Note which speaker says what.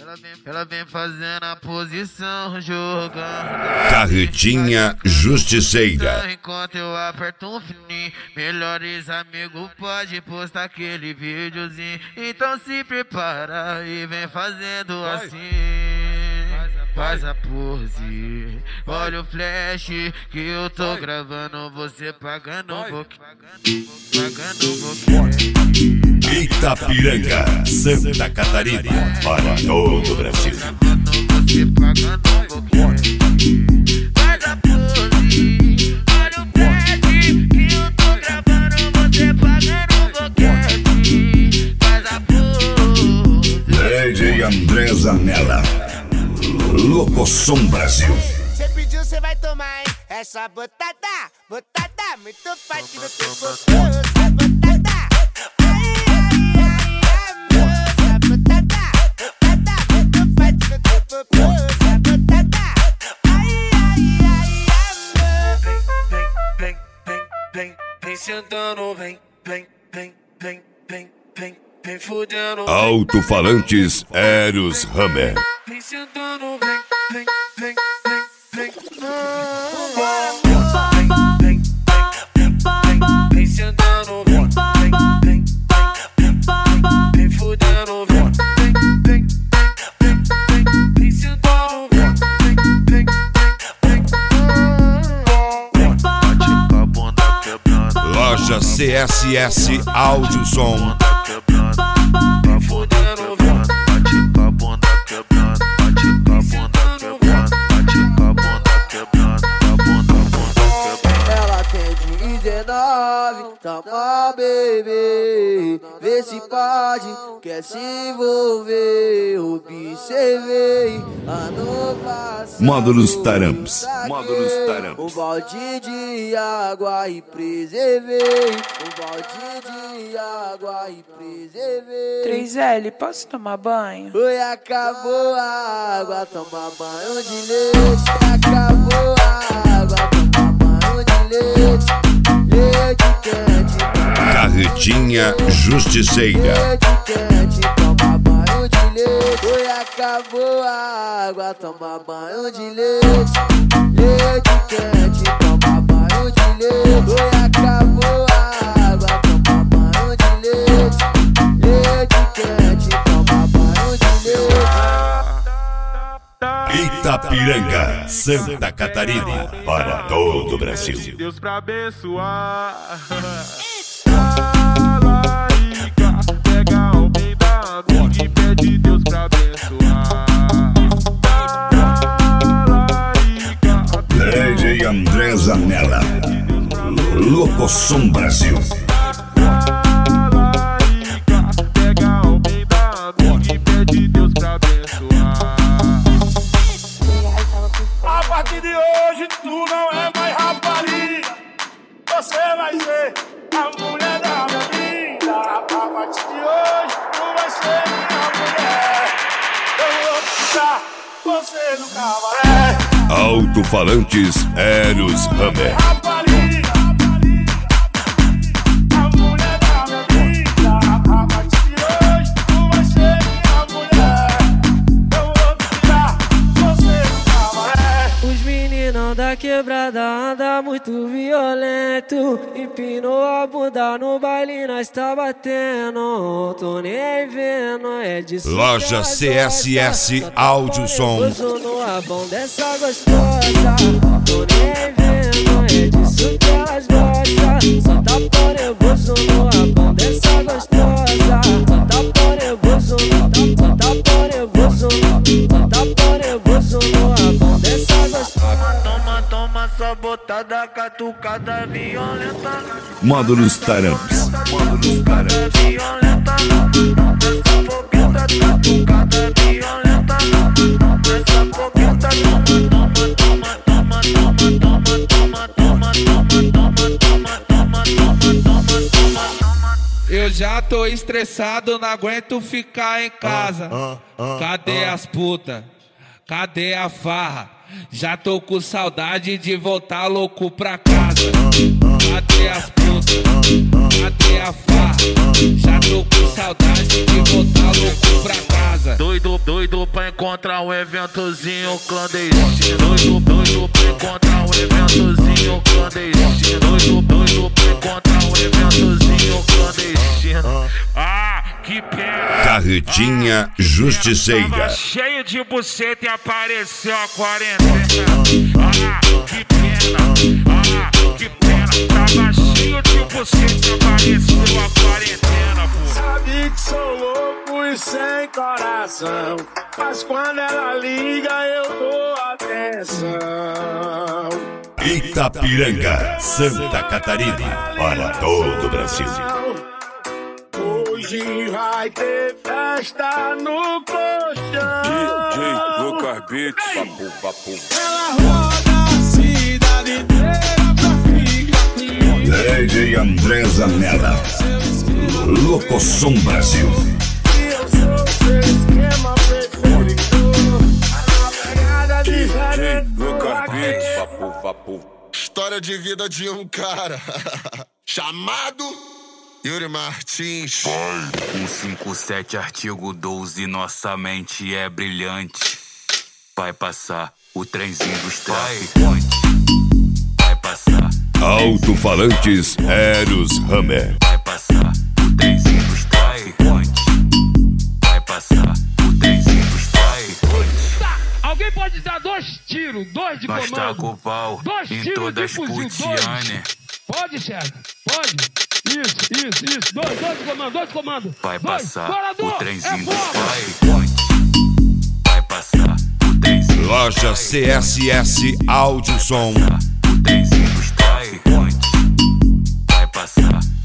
Speaker 1: Ela vem fazendo a posição, jogando.
Speaker 2: Carretinha Justiceira.
Speaker 1: Enquanto eu aperto um fininho, melhores amigos pode postar aquele videozinho. Então se prepara e vem fazendo assim. Faz a pose, olha o flash que eu tô gravando, você pagando um pouquinho, pagando um pouquinho.
Speaker 2: Itapiranga, Santa Catarina, para todo o Brasil.
Speaker 1: Você pagando um pouquinho. Faz a pose, olha o flash que eu tô gravando, você pagando um pouquinho. Faz a pose.
Speaker 2: DJ André Zanella, Locosom Brasil.
Speaker 3: Cê pediu, cê vai tomar, hein? Essa botada, botada, muito forte no teu corpo. Essa botada, ai, ai, ai, amor. Essa botada, botada, muito forte no teu corpo. Essa botada, ai, ai, ai, amor.
Speaker 1: Vem sentando, vem fudendo.
Speaker 2: Alto-falantes Eros Hammer.
Speaker 1: Vem sentando, vem sentando, vem fudendo, vem sentando, bate com a bunda quebrando.
Speaker 2: Loja CSS Áudio Som.
Speaker 1: Tá fudendo, bate com a bunda quebrando, bate com a bunda quebrando, bate com a bunda quebrando, a bunda quebrando.
Speaker 4: Ela tem 19, toma bebê, vê se pode, quer se envolver. Observei ano passado,
Speaker 2: Módulos Taramps.
Speaker 4: um balde de água e preservei, um balde de água e preservei.
Speaker 5: 3L, posso tomar banho?
Speaker 4: Foi, acabou a água, toma banho de leite. Acabou a água, toma banho de leite. Leite quente,
Speaker 2: Carretinha Justiceira.
Speaker 4: leite quente, toma banho de leite. Foi, acabou a água, toma banho de leite. Leite quente, toma banho de leite. Foi, acabou a água, toma banho de leite. Leite quente, toma banho de leite.
Speaker 2: Itapiranga, Santa Catarina, para todo o Brasil.
Speaker 6: Deus pra abençoar. Larica, pega o bem da amiga e pede Deus pra abençoar. Larica,
Speaker 2: DJ André Zanella, Locosom Brasil.
Speaker 6: larica, pega o bem da amiga e pede Deus pra abençoar.
Speaker 7: A partir de hoje tu não é mais rapariga, você vai ser a mulher da minha vida. A partir de hoje tu vai ser minha mulher. Eu vou puxar você no cabaré.
Speaker 2: Alto-falantes Eros Hammer.
Speaker 7: Rapariga, a mulher da minha vida. A partir de hoje tu vai ser minha mulher. Eu vou puxar você no cabaré.
Speaker 8: Os meninão da quebrada anda muito violento. Empinou a bunda no baile, nós tá batendo. Tô nem vendo, é disso.
Speaker 2: Loja CSS Áudio Som.
Speaker 8: Gozo no rabão dessa gostosa. Tô nem vendo, é disso que elas gostam. Só tá por nervoso no rabão dessa gostosa. Só tá por nervoso, só tá por nervoso. Só tá por nervoso no rabão dessa gostosa.
Speaker 1: Toma só botada, catucada violenta.
Speaker 2: Módulos Taramps.
Speaker 1: Violenta, essa boqueta catucada violenta. Essa boqueta toma.
Speaker 9: Eu já tô estressado, não aguento ficar em casa. Cadê as putas? Cadê a farra? Já tô com saudade de voltar louco pra casa. Cadê as putas? Cadê a farra? Já tô com saudade de voltar louco pra casa.
Speaker 1: Doido pra encontrar um eventozinho clandestino. Doido pra encontrar um eventozinho clandestino. Doido pra encontrar um eventozinho clandestino.
Speaker 6: Ah, que pena.
Speaker 2: Carretinha Justiceira.
Speaker 6: Tava cheio de buceta e apareceu a quarentena. Ah, que pena. Ah, que pena. Tava cheio de buceta e apareceu a quarentena, pô.
Speaker 7: Sabe que sou louco e sem coração, mas quando ela liga eu dou atenção.
Speaker 2: Itapiranga, Santa Catarina, para todo o Brasil.
Speaker 7: Hoje vai ter festa no colchão.
Speaker 10: DJ Lucas Beats, papo.
Speaker 7: Ela roda a cidade inteira pra ficar comigo.
Speaker 2: DJ André Zanella, Locosom Brasil.
Speaker 7: E eu sou seu esquema preferido. Na pegada diferente.
Speaker 10: Lucas Beats, papo.
Speaker 11: História de vida de um cara chamado Yuri Martins.
Speaker 12: 157, artigo 12, nossa mente é brilhante. Vai passar o trenzinho dos traficantes. Vai passar
Speaker 2: Alto-falantes Eros Hammer.
Speaker 12: Vai passar o trenzinho dos traficantes. Vai passar o trenzinho dos traficantes.
Speaker 6: Alguém pode dar 2 tiros, 2 de
Speaker 12: Nós
Speaker 6: comando.
Speaker 12: tá com o pau
Speaker 6: 2
Speaker 12: em
Speaker 6: tiros
Speaker 12: todas
Speaker 6: de fuzil,
Speaker 12: putiane.
Speaker 6: Pode, chefe, pode. Isso. 2 de comando.
Speaker 12: Vai
Speaker 6: Dois.
Speaker 12: passar
Speaker 6: Bolador,
Speaker 12: o trenzinho
Speaker 6: é
Speaker 12: dos
Speaker 6: fogo.
Speaker 12: traficantes. Vai passar o trenzinho.
Speaker 2: Loja CSS Áudio Som.
Speaker 12: O trenzinho dos traficantes. Vai passar